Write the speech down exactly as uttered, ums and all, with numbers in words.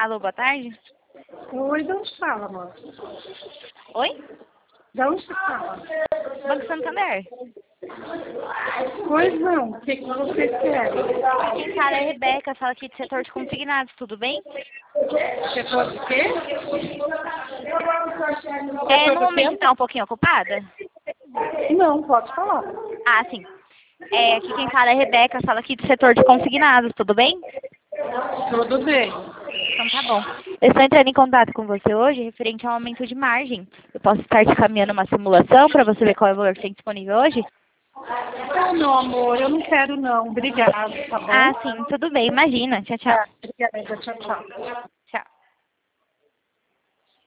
Alô, boa tarde. Oi, de onde fala, amor? Oi? De onde você fala? Banco Santander. Pois não, o que, que você quer? Quem fala é a Rebeca, fala aqui do setor de consignados, tudo bem? Setor de quê? É, Setor no do momento quê? está um pouquinho ocupada? Não, pode falar. Ah, sim. É, aqui quem fala é a Rebeca, fala aqui do setor de consignados, tudo bem? Tudo bem. Então tá bom. Eu estou entrando em contato com você hoje referente ao aumento de margem. Eu posso estar te caminhando uma simulação para você ver qual é o valor que tem disponível hoje? Não, meu amor, eu não quero não. Obrigada, tá bom? Ah, sim, tudo bem, imagina. Tchau, tchau. Tá, obrigada, tchau, tchau.